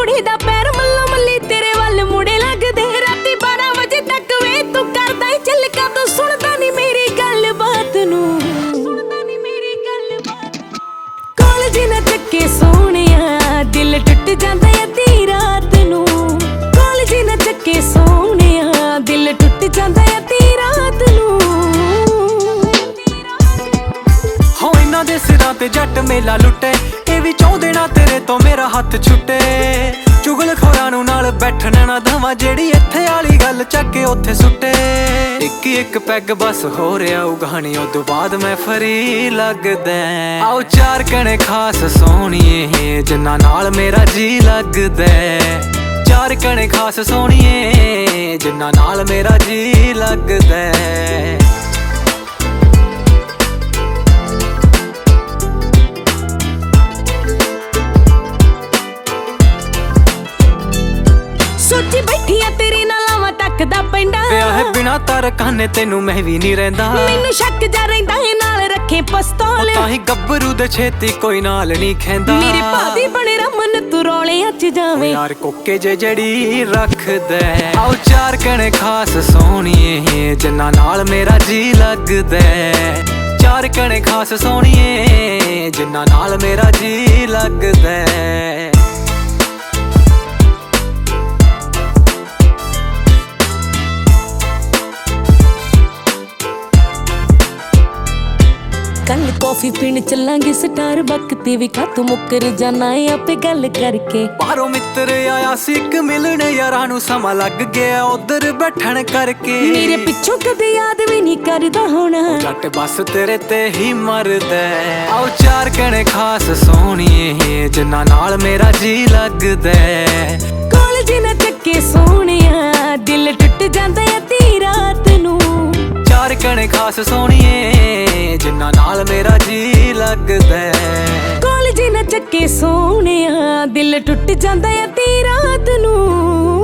ਕੁੜੀ ਦਾ ਪੈਰ ਮੱਲੋ ਮੱਲੀ ਤੇਰੇ ਵੱਲ ਮੁੜੇ ਲੱਗਦੇ। ਰਾਤੀ 12 ਵਜੇ ਤੱਕ ਵੇ ਤੂੰ ਕਰਦਾ ਈ ਚੱਲ ਕਦੋਂ ਸੁਣਦਾ ਨੀ ਮੇਰੀ ਗੱਲਬਾਤ ਨੂੰ। ਕਾਲਜ ਨਾ ਚੱਕੇ ਸੋਹਣਿਆ ਦਿਲ ਟੁੱਟ ਜਾਂਦਾ ਅੱਧੀ ਰਾਤ ਨੂੰ। ਕਾਲਜ ਨਾ ਚੱਕੇ ਸੋਹਣਿਆ ਦਿਲ ਟੁੱਟ ਜਾਂਦਾ ਅੱਧੀ ਰਾਤ ਨੂੰ। ਹੋ ਇਹਨਾਂ ਦੇ ਸਿਰਾਂ ਤੇ ਜੱਟ ਮੇਲਾ ਲੁੱਟੇ, ਇਹ ਵੀ ਚਾਹੁੰਦੇ ਨਾ ਤੇਰੇ ਤੋਂ ਮੇਰਾ ਹੱਥ ਛੁੱਟੇ। ਚੁਗਲਖੋਰਾਂ ਨੂੰ ਨਾਲ ਬੈਠਣ ਨਾ ਦਵਾਂ, ਜਿਹੜੀ ਇੱਥੇ ਵਾਲੀ ਗੱਲ ਚੱਕ ਕੇ ਉੱਥੇ ਸੁੱਟੇ। ਇੱਕ ਇੱਕ ਪੈਗ ਬਸ ਹੋ ਰਿਹਾ ਉਹ ਕਹਾਣੀ, ਉਦੋਂ ਬਾਅਦ ਮੈਂ ਫਰੀ ਲੱਗਦਾ। ਆਓ ਚਾਰ ਕਣੇ ਖਾਸ ਸੋਹਣੀਏ ਜਿੰਨਾ ਨਾਲ ਮੇਰਾ ਜੀ ਲੱਗਦਾ। ਚਾਰ ਕਣੇ ਖਾਸ ਸੋਹਣੀਏ ਜਿੰਨਾ ਨਾਲ ਮੇਰਾ ਜੀ ਲੱਗਦਾ। ਸੋਚੀ ਬੈਠੀ ਆ ਤੇਰੇ ਨਾਲ ਆਵਾਂ ਤੱਕਦਾ ਪੈਂਦਾ। ਵਿਆਹ ਬਿਨਾ ਤਾਰ ਕਾਨੇ ਤੈਨੂੰ ਮੈਂ ਵੀ ਨਹੀਂ ਰਹਿੰਦਾ। ਮੈਨੂੰ ਸ਼ੱਕ ਜਾ ਰਹਿੰਦਾ ਏ ਨਾਲ ਰੱਖੇ ਪਿਸਤੌਲ। ਤਾਂ ਹੀ ਗੱਭਰੂ ਦੇ ਛੇਤੀ ਕੋਈ ਨਾਲ ਨਹੀਂ ਖੈਂਦਾ। ਮੇਰੇ ਭਾਦੀ ਬਣੇ ਰਮਨ ਤੂੰ ਰੌਲਿਆਂ 'ਚ ਜਾਵੇਂ। ਯਾਰ ਕੋਕੇ ਜੇ ਜੜੀ ਰੱਖਦਾ। ਆਓ ਚਾਰ ਕਣੇ ਖਾਸ ਸੋਹਣੀਏ ਜਿੰਨਾ ਨਾਲ ਮੇਰਾ ਜੀ ਲੱਗਦਾ। ਚਾਰ ਕਣੇ ਖਾਸ ਸੋਹਣੀਏ ਜਿੰਨਾ ਨਾਲ ਮੇਰਾ ਜੀ ਲੱਗਦਾ। ਕੱਲ ਕੌਫੀ ਪੀਣ ਚੱਲਾਂਗੇ ਸਟਾਰਬਕ ਤੇ ਵੀ ਤੂੰ ਮੁੱਕਰ ਜਾਣਾ ਏ ਆਪੇ ਗੱਲ ਕਰਕੇ। ਬਾਹਰੋਂ ਮਿੱਤਰ ਆਇਆ ਸੀ ਇੱਕ ਮਿਲਣ, ਯਾਰਾਂ ਨੂੰ ਸਮਾਂ ਲੱਗ ਗਿਆ ਉਧਰ ਬੈਠਣ ਕਰਕੇ। ਮੇਰੇ ਪਿੱਛੋਂ ਕਦੇ ਯਾਦ ਵੀ ਨਹੀਂ ਕਰਦਾ ਹੋਣਾ, ਜੱਟ ਬਸ ਤੇਰੇ ਤੇ ਹੀ ਮਰਦਾ। ਆਓ ਚਾਰ ਕਣੇ ਖਾਸ ਸੋਹਣੀਏ ਜਿੰਨਾ ਨਾਲ ਮੇਰਾ ਜੀ ਲੱਗਦਾ। ਕਾਲਜ ਨਾ ਚੱਕੇ ਸੋਹਣਿਆ ਦਿਲ ਟੁੱਟ ਜਾਂਦਾ ਅੱਧੀ ਰਾਤ ਨੂੰ। ਚਾਰ ਕਣੇ ਖਾਸ ਸੋਹਣੀਏ ਜਿੰਨਾ ਨਾਲ ਮੇਰਾ ਜੀ ਲੱਗਦਾ। ਕਾਲਜ ਨਾ ਚੱਕੇ ਸੋਹਣਿਆ ਦਿਲ ਟੁੱਟ ਜਾਂਦਾ ਅੱਧੀ ਰਾਤ ਨੂੰ।